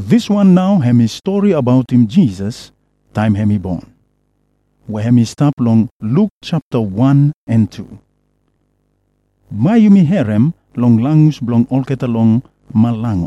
This one now hemi story about him Jesus, time hemi born. Where hemi stop long Luke chapter 1 and 2. Mayumi herem long langus blong olketa long malango.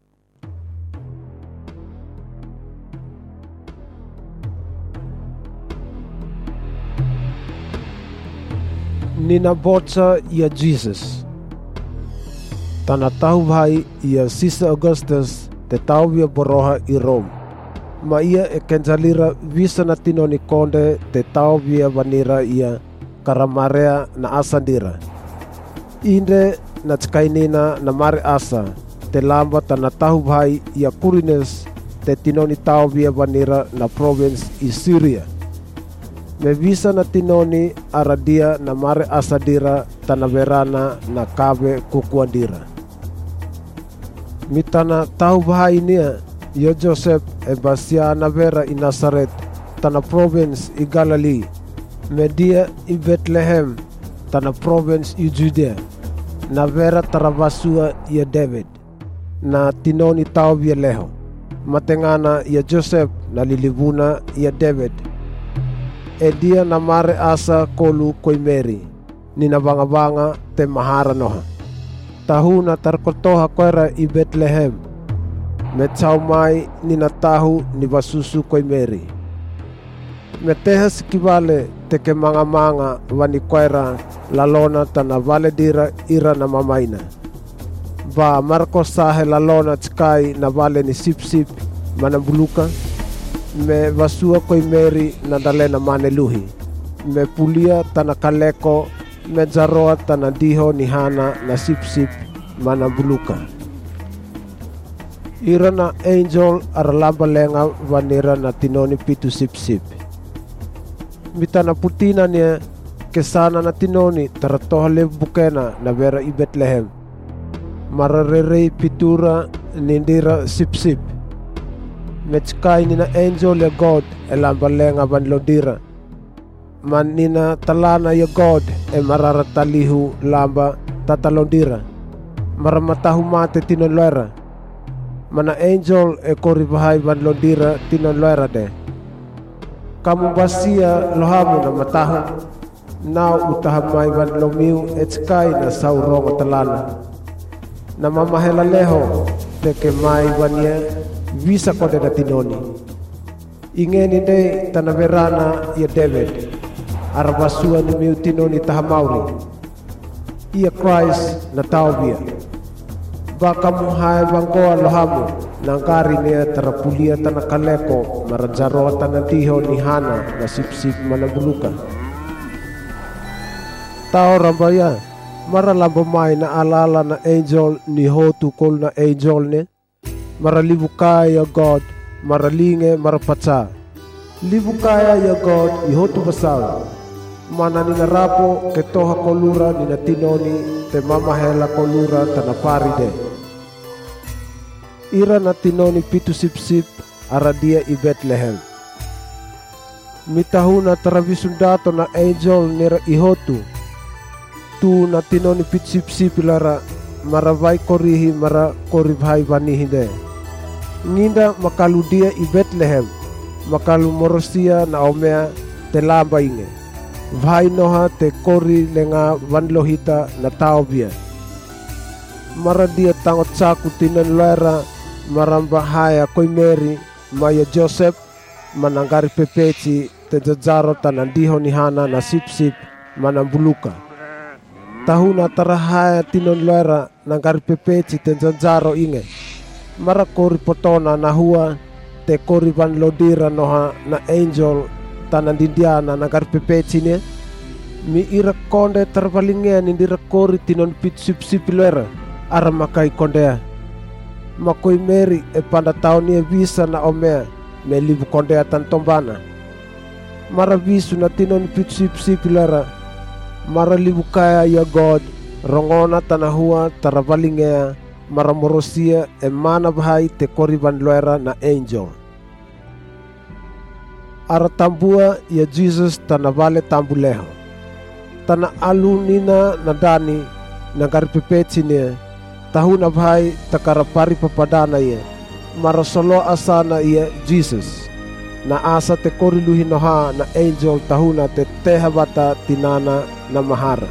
Ninabotsa ya Jesus. Tana tahu vai ia Caesar Augustus te tau via boroha i Rome. Ma ia e kenjalira visa na tino ni konde te tau via vanira ia karamarea na asandira. Inde na tskainina na mare asa te lamba tana tahu vai ia Kurines te tino ni tau via vanira na province i Syria. Me visa na tinoni aradia na mare asadira tana verana na kabe kukuandira. Mitana tahu bahai nia yo Joseph e basia na vera i Nazaret tana province i Galilee. Media i Bethlehem tana province i Judea. Na vera taravasua ia David. Na tinoni tau via leho. Matengana ia Joseph na lilibuna ia David. E dia na mare asa kolu koi Mary, ni na banga te mahara noha. Tahu na tarkotoha koera i Bethlehem, me tau mai ni na tahu ni basusu koi Mary. Me teha sikivale te ke manga wani koera lalona tana vale dira ira na mamaina. Ba marko sahe lalona tskai na vale ni sip manambuluka. Me vasua koi Mary na dalena mane luhi. Me pulia tana kaleko, me jaroa tana diho ni hana na sip manambuluka. Ira na angel aralamba lenga vanira na tinoni pitu sip. Mitana putina nia kesana na tinoni taratoha bukena na vera i Bethlehem. Mararerei pitura nindira sip. Metskai nina angel ya God e lambalenga van lodira. Man nina talana ya God e mararatalihu lamba tatalondira. Maramatahu mate tinoloera. Mana angel e koribahai van lodira tinoloera de. Kamu basia lohamu na matahu. Nau utahamai van lomiu etskai na saurongo talana. Na mamahela leho teke mai vania visa kode na tinoni. Ingeni de tanaverana ia David. Arabasua ni miu tinoni tahamauri. Ia Christ na taubia. Baka muhai bangoa lohamu. Nangkari nia tarapulia tanakaleko. Marajaro tanadiho ni hana na sip manabuluka. Tao rambaya. Maralamba mai na alala na angel ni hotu kol na angel ne. Maralibukaya ya God, maralinge marapatsa. Libukaya ya God, ihotu basal. Mana nina rapo ketoha kolura nina tinoni te mamahela kolura tanaparide. Ira na tinoni pitu sip aradia i Bethlehem. Mitahuna taravisundato na angel nira ihotu. Tu na tinoni pitu sip lara maravai korihi mara koribhai vanihide. Ninda makalu dia i Bethlehem, makalu morosia na omea te lamba inge. Vai noha te kori lenga vanlohita na taobia. Mara dia tangot saku tinan lera maramba haya koi Mary, maya Joseph, mananggari pepeci te jajaro tanandiho ni hana na sip manambuluka. Tahuna tarahaya tinan lera nanggari pepeci te jajaro inge. Mara kori potona na hua te kori van lodira noha na angel tanandindiana na garpepecine. Mi ira konde tervalingea nindira kori tinon pit sip lera aramakai kondea. Makoi Mary e panda taoni e visa na omea me libu kondea tantombana. Mara visu na tinon pit sip lera. Mara libu kaya ya God rongona tanahua taravalingea. Maramorosia e mana bahai te koriban loera na angel. Aratambua ya Jesus tanavale tambuleho. Tana alu nina na dani na garipepetine tahuna bahai takarapari papadana ye. marasolo asana ia Jesus. Na asa te koriluhi noha na angel tahuna te tehabata tinana na mahara.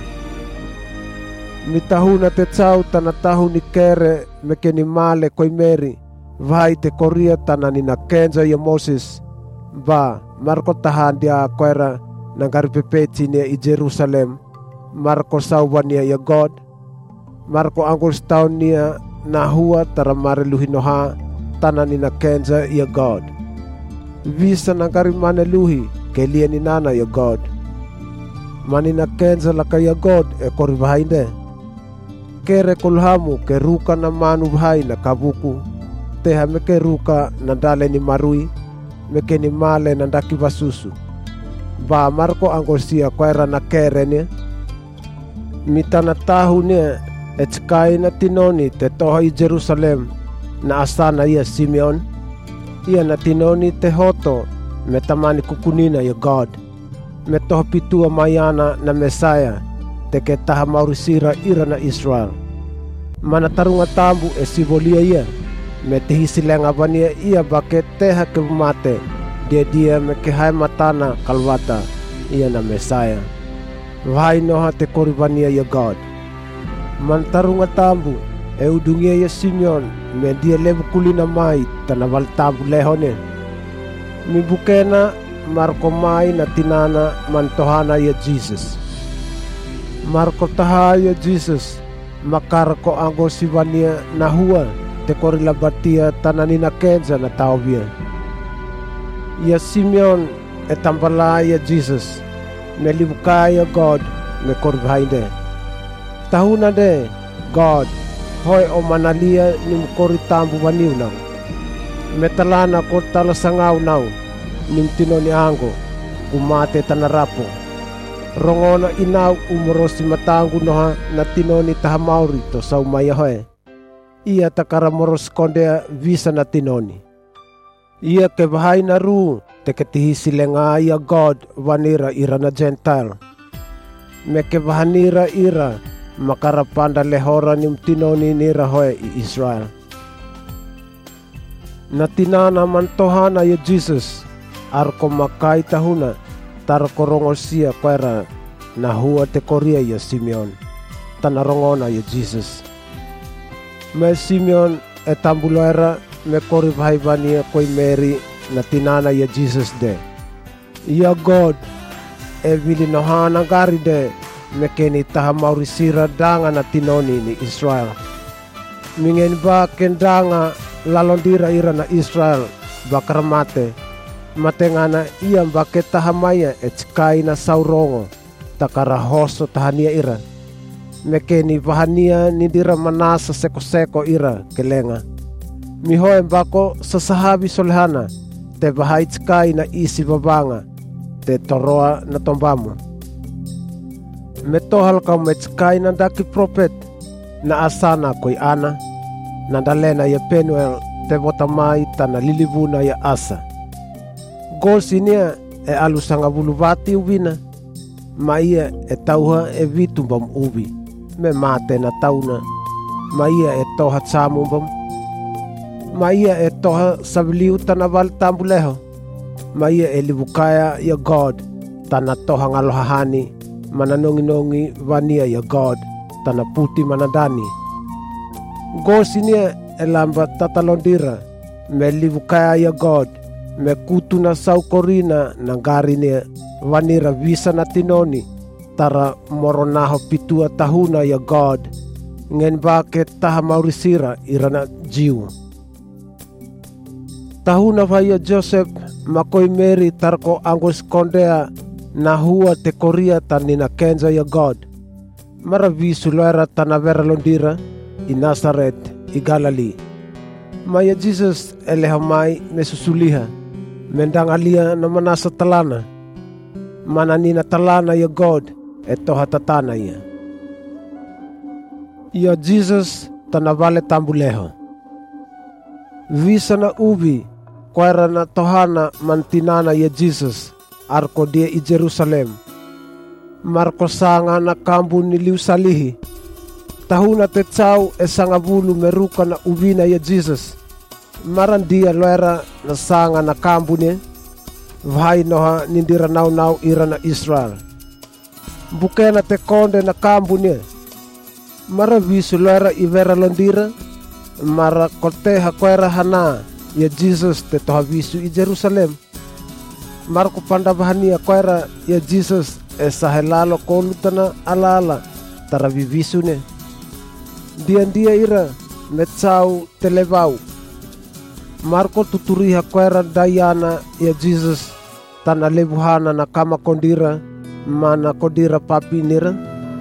Mi tahuna te tsau tana tahu ni kere mekeni male koi Mary. Vai te koria tana ni na kenza ya Moses. Ba marko tahan dia koera nangari pepeti nia i Jerusalem. Marko sauwania ya God. Marko angkol staun nia na hua tara mareluhi noha tana ni na kenza ya God. Visa nangari maneluhi kelia ni nana ya God. Mani na kenza laka ya God e kori bahainde. Kere kulhamu ke ruka na manu bahai na kabuku. Teha meke ruka na dale ni marui. Meke ni male na daki basusu. Ba marko angkosia koera na kere nia. Mitana tahu nia etskai na tinoni te toha i Jerusalem na asana ia Simeon. Ia na tinoni te hoto me tamani kukunina ya God. Me toha pitua mayana na Mesaya te ke taha maurisira ira na Israel. Mana tarunga tambu e sivolia ia. Me te hisilenga vania ia bake teha ke mate. Dia me ke hai matana kalwata ia na Mesaya. Vai noha te korivania ya God. Man tarunga tambu e udungia ya Simeon me dia levu kulina mai tana val tambu lehone. Mi bukena marko mai na tinana mantohana ya Jesus. Marko taha ya Jesus makarko anggo sivania na hua te korilabatia tanani na kenza na taubia. Ya Simeon e tambala ya Jesus me libuka ya God me koribhainde. Tahuna de God hoi o manalia ni mkori tambu waniu nau. Metalana ko tala sangau nau nim tinoni ango kumate tanarapo. Rongona inau umorosi matangu noha na tinoni tahamauri to saumaya hoe. Ia takara moros kondea visa na tinoni. Ia ke bahai na ru te ketihi silenga ia God vanira ira na Gentile. Me ke bahanira ira makarapanda lehora nim tinoni nira hoe i Israel. Na tinana mantohana ya Jesus arko makai tahuna tarko rongosia koera na hua te koria ya Simeon tana rongona ya Jesus. Me Simeon e tambuloera me kori bhaivania koi Mary na tinana ya Jesus de. Ya God e vili nohana gari de mekeni taha maurisira danga na tinoni ni Israel. Mingen ba kendanga lalondira ira na Israel bakaramate. Matengana ia mbake tahamaya etskai na saurongo takara hoso tahania ira. Mekeni bahania nidira manasa seko-seko ira kelenga. Mihoe mbako sasahabi solehana te bahai tskai na isi babanga te toroa na tombamu. Metohal kau metskai na daki prophet na asana koi ana na dalena ya Penuel te botamai tana lilibuna ya asa. Gol sinia e alusanga bulubati ubina ma ia e tauha e vitumbam ubi me mate na tauna ma ia e toha tsamumbam ma ia e toha sabiliu tana val tambuleho ma ia e libukaya ya God tana toha ngalohahani mananongi-nongi vania ya God tana puti manadani. Gol sinia e lamba tatalondira me libukaya ya God me kutu na saukorina na garinia vanira visa na tinoni tara moronaho pitua tahuna ya God ngen bake taha maurisira irana jiu. Tahuna vaya Joseph makoi Mary tarko angos kondea na hua te koria tanina kenza ya God. Mara visu loera tanavera londira i Nazaret i Galilee. Maya Jesus elehamai mesusuliha. Mendang alia na manasa talana. Mananina talana ya God eto hatatana ia. Ya Jesus tanavale tambuleho. Visa na ubi koera na tohana mantinana ya Jesus arko dia i Jerusalem. Marko sanga na kambu niliu salihi. Tahuna te tsau e sangabulu meruka na ubina ya Jesus. marandia loera na sanga na kambune, vai noha nindira nau ira na Israel. Bukena te konde na kambune, mara visu loera ivera londira, mara korteha koera hana ya Jesus te toha visu i Jerusalem. Mara kupandabahania koera ya Jesus sahelalo kolutana alala tara vivisu ne. Dia ira metsau televau. Marko tuturiha koera dayana ya Jesus tana lebuhana na kama kondira mana kondira papi nira.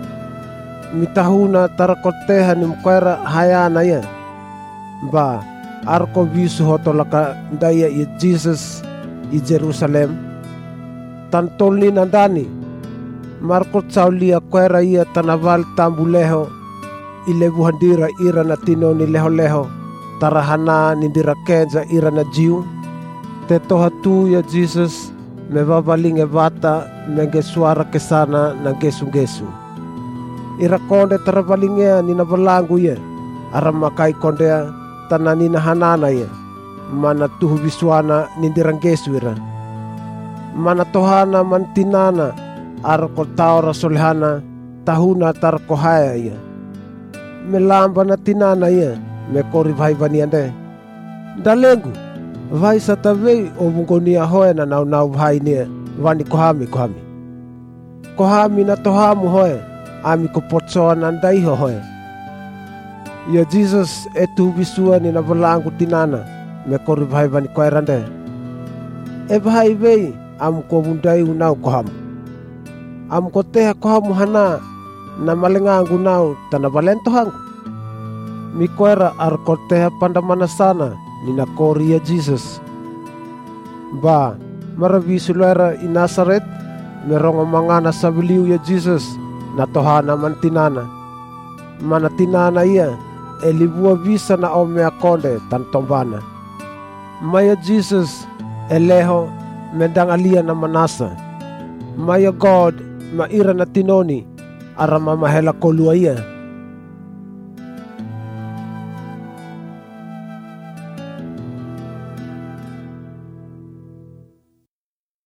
Mitahuna tara korteha ni mkoera hayana ya. Ba arko visu hotolaka daya ya Jesus i Jerusalem. Tantolni nandani. Marko tsaulia koera ia tanaval tambuleho. Ilebuhandira ira na tino ni leho tarahana nindira kenza ira na jiu. Te toha tu ya Jesus me vabalinge vata menge suara kesana na gesu. Ira konde tarabalingea ni navalangu ye. Aramakai kondea tanani na hanana ye. Mana tuhu visuana nindira gesu ira. Mana tohana mantinana arko taora solehana tahuna tarko haya ye. Melamba na tinana ye me kori vai vaniande. Dalengu vai satavei o mungonia hoe na nau vai nie vani kohami. Kohami na tohamu hoe ami ko potsoa nandai hoe. Ya Jesus etu visua ni na valangu tinana me kori vai vani koerande. E vai vei am ko bundai unau kohamu. Am ko teha kohamu hana na malengangu nau tana valento hangu. Mikoera arkoteha pandamana sana ni na kori ya Jesus. Ba maravisu loera i Nazaret merongo mangana sabiliu ya Jesus na tohana mantinana. Mana tinana ia elibua visa na omea konde tantombana. Maya Jesus eleho mendang alia na manasa. Maya God maira na tinoni arama mahela kolua ia.